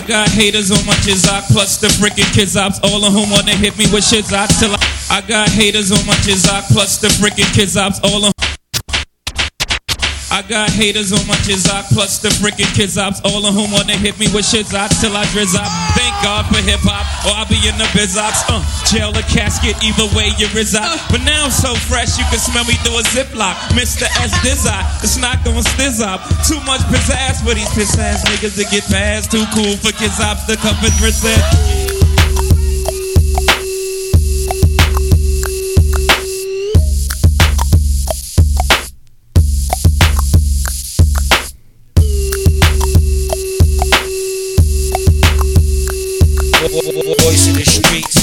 got haters on my jizzok, plus the freaking kids ops, all of whom wanna hit me with shits ops till I got haters on my jizzok, plus the freaking kids ops, all of I got haters on my jizzok, plus the freaking kids ops, all of whom wanna hit me with shits ops till I drizz up. Thank God for hip hop, or I'll be in the biz ops. Jail or casket, either way you rizz up. But now I'm so fresh, you can smell me through a ziplock. Mr. S. Dizzy, it's not gonna stizz up. Too much pizzazz for these piss ass niggas to get past. Too cool for kids ops to come and present. Voice in the streets.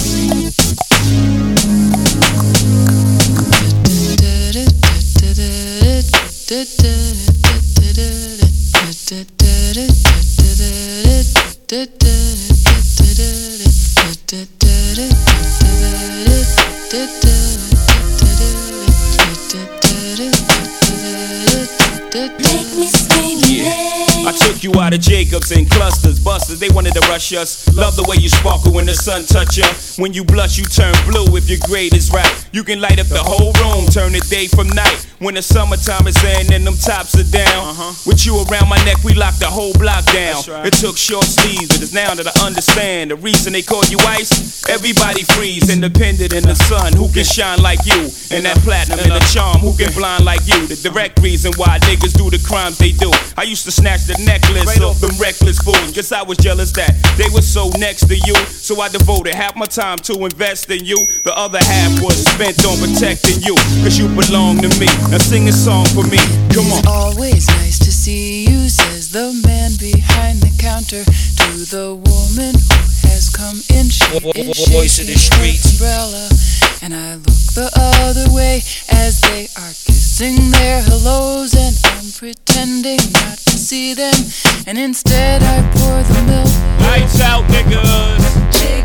Make me scream. I took you out of Jacobs and clusters, busters, they wanted to rush us. Love the way you sparkle when the sun touch you. When you blush, you turn blue if your grade is right. You can light up the whole room, turn the day from night. When the summertime is in and them tops are down. With you around my neck, we locked the whole block down. It took short sleeves, it is now that I understand the reason they call you ice. Everybody freeze, independent in the sun. Who can shine like you? And that platinum and the charm, who can blind like you? The direct reason why niggas do the crimes they do. I used to snatch the necklace off them reckless fools. Guess I was jealous that they were so next to you. So I devoted half my time to invest in you. The other half was spent on protecting you. Cause you belong to me. Now sing a song for me. Come on. It's always nice to see you, says the man behind the counter to the woman who has come in. She is Voice in the shaking streets. her umbrella, and I look the other way as they are kissing their hellos, and I'm pretending not to see them, and instead I pour the milk. Lights out, niggas.